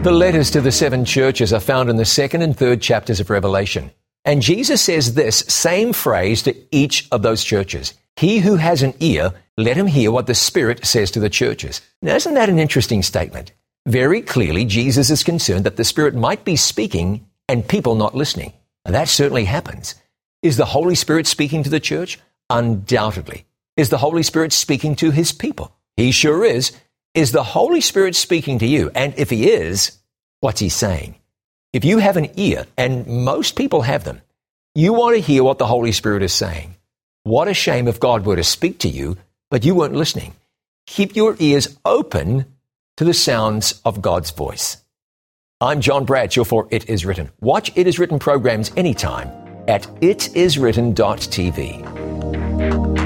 The letters to the 7 churches are found in the 2nd and 3rd chapters of Revelation. And Jesus says this same phrase to each of those churches. He who has an ear, let him hear what the Spirit says to the churches. Now, isn't that an interesting statement? Very clearly, Jesus is concerned that the Spirit might be speaking and people not listening. And that certainly happens. Is the Holy Spirit speaking to the church? Undoubtedly. Is the Holy Spirit speaking to his people? He sure is. Is the Holy Spirit speaking to you? And if he is, what's he saying? If you have an ear, and most people have them, you want to hear what the Holy Spirit is saying. What a shame if God were to speak to you, but you weren't listening. Keep your ears open to the sounds of God's voice. I'm John Bradshaw for It Is Written. Watch It Is Written programs anytime at itiswritten.tv.